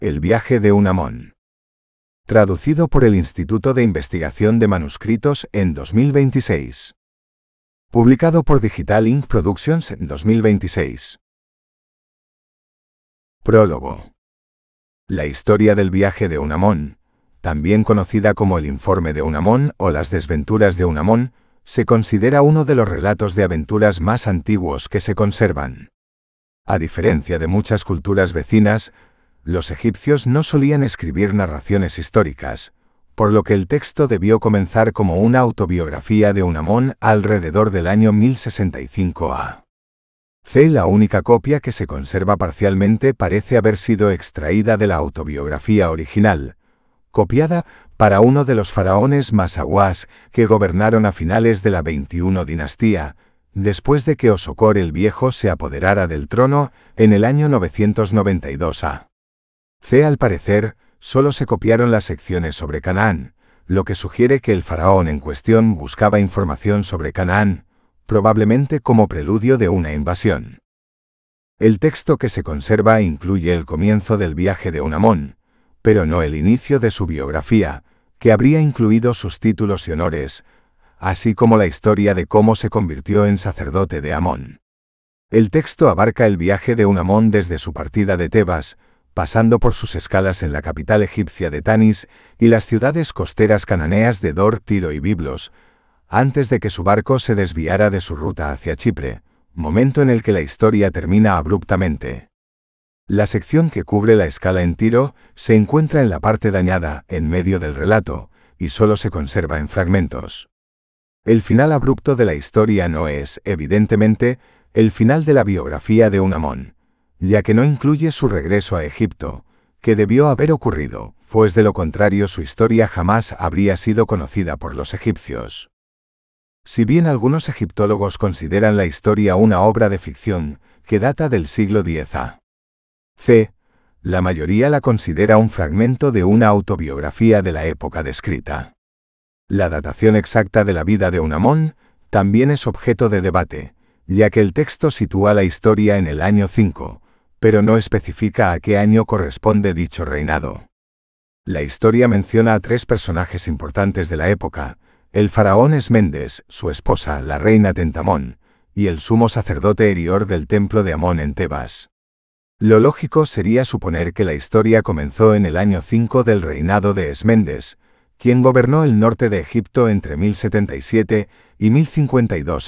El viaje de Unamón. Traducido por el Instituto de Investigación de Manuscritos en 2026. Publicado por Digital Ink Productions en 2026. Prólogo. La historia del viaje de Unamón, también conocida como el Informe de Unamón o las Desventuras de Unamón, se considera uno de los relatos de aventuras más antiguos que se conservan. A diferencia de muchas culturas vecinas, los egipcios no solían escribir narraciones históricas, por lo que el texto debió comenzar como una autobiografía de Unamón alrededor del año 1065 a.C. La única copia que se conserva parcialmente parece haber sido extraída de la autobiografía original, copiada para uno de los faraones Masaguas que gobernaron a finales de la 21 dinastía, después de que Osokor el Viejo se apoderara del trono en el año 992 a.C. Al parecer, solo se copiaron las secciones sobre Canaán, lo que sugiere que el faraón en cuestión buscaba información sobre Canaán, probablemente como preludio de una invasión. El texto que se conserva incluye el comienzo del viaje de Unamón, pero no el inicio de su biografía, que habría incluido sus títulos y honores, así como la historia de cómo se convirtió en sacerdote de Amón. El texto abarca el viaje de Unamón desde su partida de Tebas, pasando por sus escalas en la capital egipcia de Tanis y las ciudades costeras cananeas de Dor, Tiro y Biblos, antes de que su barco se desviara de su ruta hacia Chipre, momento en el que la historia termina abruptamente. La sección que cubre la escala en Tiro se encuentra en la parte dañada, en medio del relato, y solo se conserva en fragmentos. El final abrupto de la historia no es, evidentemente, el final de la biografía de Unamón, ya que no incluye su regreso a Egipto, que debió haber ocurrido, pues de lo contrario su historia jamás habría sido conocida por los egipcios. Si bien algunos egiptólogos consideran la historia una obra de ficción que data del siglo X a.C., la mayoría la considera un fragmento de una autobiografía de la época descrita. La datación exacta de la vida de Unamón también es objeto de debate, ya que el texto sitúa la historia en el año 5, pero no especifica a qué año corresponde dicho reinado. La historia menciona a tres personajes importantes de la época: el faraón Esméndes, su esposa, la reina Tentamón, y el sumo sacerdote Erior del templo de Amón en Tebas. Lo lógico sería suponer que la historia comenzó en el año 5 del reinado de Esméndes, quien gobernó el norte de Egipto entre 1077 y 1052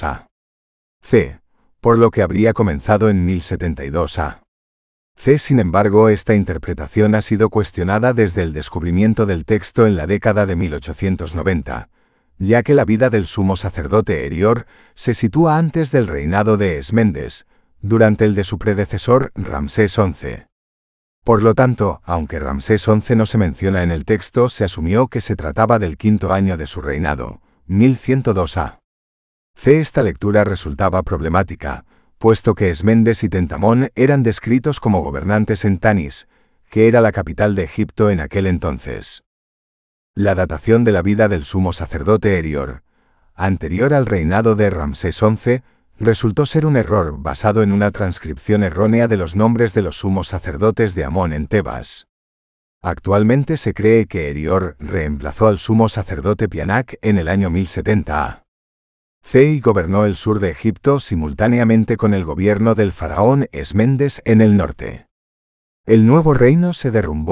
a.C., por lo que habría comenzado en 1072 a.C. Sin embargo, esta interpretación ha sido cuestionada desde el descubrimiento del texto en la década de 1890, ya que la vida del sumo sacerdote Erior se sitúa antes del reinado de Esméndes, durante el de su predecesor Ramsés XI. Por lo tanto, aunque Ramsés XI no se menciona en el texto, se asumió que se trataba del quinto año de su reinado, 1102 a.C. Esta lectura resultaba problemática, puesto que Esméndes y Tentamón eran descritos como gobernantes en Tanis, que era la capital de Egipto en aquel entonces. La datación de la vida del sumo sacerdote Erior, anterior al reinado de Ramsés XI, resultó ser un error basado en una transcripción errónea de los nombres de los sumos sacerdotes de Amón en Tebas. Actualmente se cree que Erior reemplazó al sumo sacerdote Pianak en el año 1070 a.C. y gobernó el sur de Egipto simultáneamente con el gobierno del faraón Esméndes en el norte. El nuevo reino se derrumbó